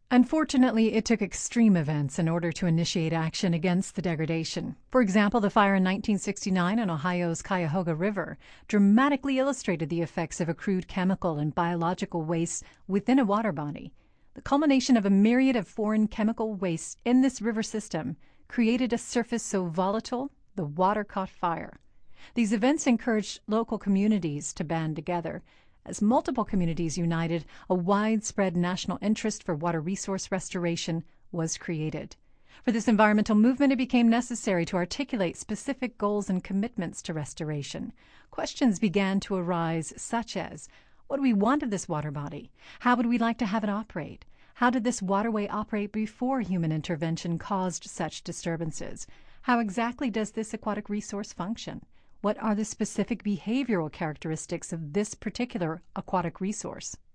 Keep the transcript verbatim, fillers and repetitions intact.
Unfortunately, it took extreme events in order to initiate action against the degradation. For example, the fire in nineteen sixty-nine on Ohio's Cuyahoga River dramatically illustrated the effects of accrued chemical and biological waste within a water body. The culmination of a myriad of foreign chemical wastes in this river system created a surface so volatile the water caught fire. These events encouraged local communities to band together. As multiple communities united, a widespread national interest for water resource restoration was created. For this environmental movement, it became necessary to articulate specific goals and commitments to restoration. Questions began to arise, such as, what do we want of this water body? How would we like to have it operate? How did this waterway operate before human intervention caused such disturbances? How exactly does this aquatic resource function? What are the specific behavioral characteristics of this particular aquatic resource?